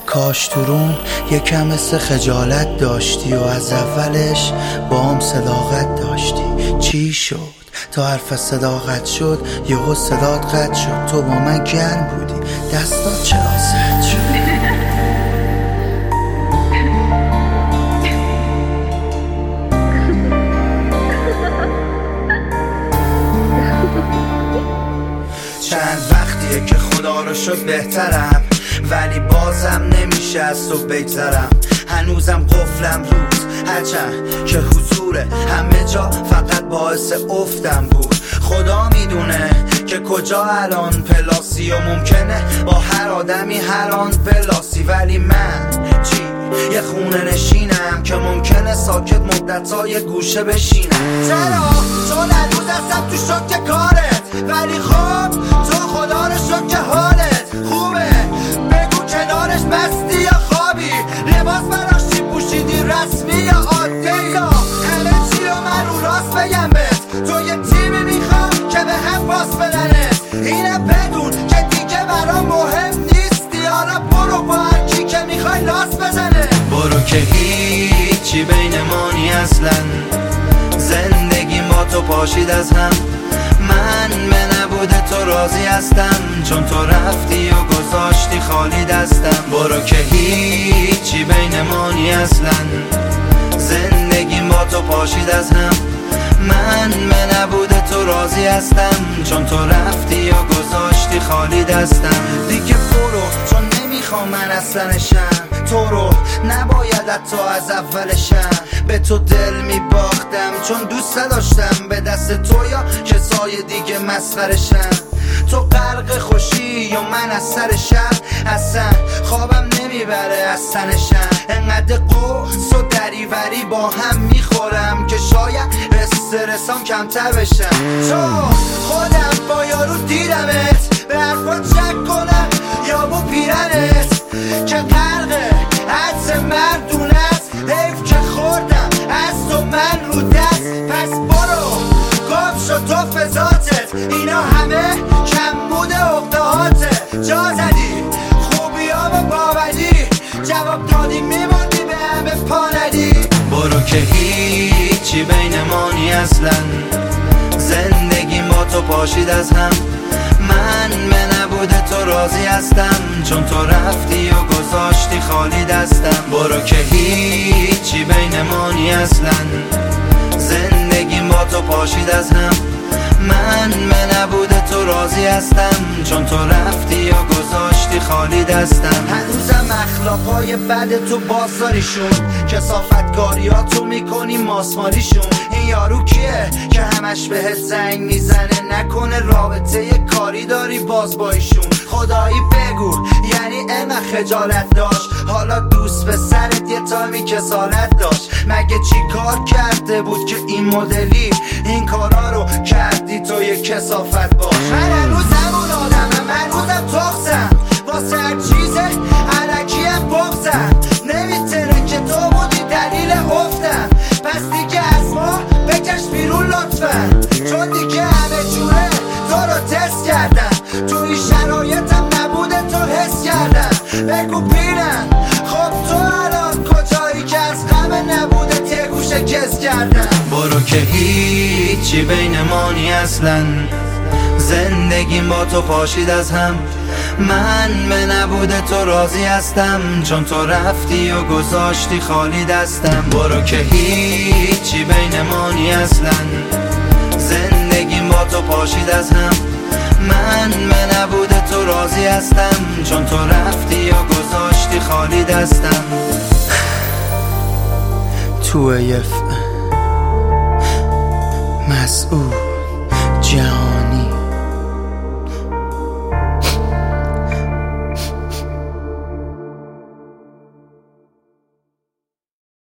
کاش تو روم یکم مثل خجالت داشتی و از اولش با هم صداقت داشتی. چی شد تا حرف صداقت شد یهو صدات قطع شد؟ تو با من گرم بودی دستات چرا سرد شد؟ چند وقتیه که خدا رو شد بهترم، ولی بازم نمیشه از تو بگذرم. هنوزم قفلم روز هرچند که حضور همه جا فقط باعث افتم بود. خدا میدونه که کجا الان پلاسی و ممکنه با هر آدمی هر آن پلاسی، ولی من چی؟ یه خونه نشینم که ممکنه ساکت مدت‌های گوشه بشینم. چرا؟ چون هنوز هستم تو شوک کارت، ولی خب تو خدا رو شد که حالت خوبه. بگو کنارش مستی یا خوابی، لباس براش چی پوشیدی، رسمی یا عادی؟ یا همه چی رو من رو راست بگم بهت، تو یه تیمی میخوام که به هم باس بدنت. اینه بدون که دیگه برام مهم نیستی، حالا برو با هر کی که میخوای لاس بزنه. برو که هیچی بین ما نی اصلا، زندگی با تو پاشید از هم. من به نبود تو راضی هستم، چون تو رفتی و گذاشتی خالی دستم. برو که هیچی بین ما نی اصلا، زندگی با تو پاشید از هم. من به نبود تو راضی هستم، چون تو رفتی و گذاشتی خالی دستم. دیگه برو چون نمیخوام من اصلا نشم، تو رو نباید حتی از اولشم. به تو دل میباختم چون دوست داشتم به دست تو یا کسای دیگه مسخرشم. تو غرق خوشی یا من از سر شب، اصلا خوابم نمیبره از تنشم. انقدر قرص و دریوری با هم میخورم که شاید استرسام کمتر بشم. تو خودم با یارو دیدمت، به حرفات شک کنم یا با پیرنت که غرق حدس مردون است. حیف که خوردم از تو من رو دست، پس برو گم شد تو فضاتت. اینا همه کم بوده عقدهاته، جا زدی خوبی ها و باوری، جواب دادی میموندی به همه پا ندی. برو که هیچی بین ما نی اصلا، زندگی با تو پاشید از هم. من به نبود تو راضی هستم، چون تو رفتی و گذاشتی خالی دستم. برو که هیچی بین ما نی اصلا، زندگی با تو پاشید از هم. من به نبود تو راضی هستم، چون تو رفتی و گذاشتی خالی دستم. هنوزم اخلاقای بد تو بازاریشون، کثافتکاریاتو میکنی ماسمالیشون. این یارو کیه که همش بهت زنگ میزنه؟ نکنه رابطه کاری داری باز با ایشون؟ خدایی بگو یعنی انقدر خجالت داشت؟ حالا دوست به سرت یه تایمی کسالت داشت؟ مگه چی کار کرده بود که این مدلی این کارا رو کردی تو یه کثافت باش؟ من هنوزم اون آدمم، هنوزم تخصم واسه هر چیزه علکیم بغزم. نمیتونه که تو بودی دلیل افتم، پس دیگه از ما بکش بیرون لطفا، چون دیگه همه جوره تو رو تست کردم. تو این شرایطم نبوده تو حس کردم. بگو پیرم خب تو الان کجایی که از غم نبوده یه گوشه کس کردم. برو که هیچی بین ما نی اصلا، زندگیم با تو پاشید از هم. من به نبود تو راضی هستم، چون تو رفتی و گذاشتی خالی دستم. برو که هیچی بین ما نی اصلا، زندگیم با تو پاشید از هم. من به نبود تو راضی هستم، چون تو رفتی و گذاشتی خالی دستم. تو مسعود جان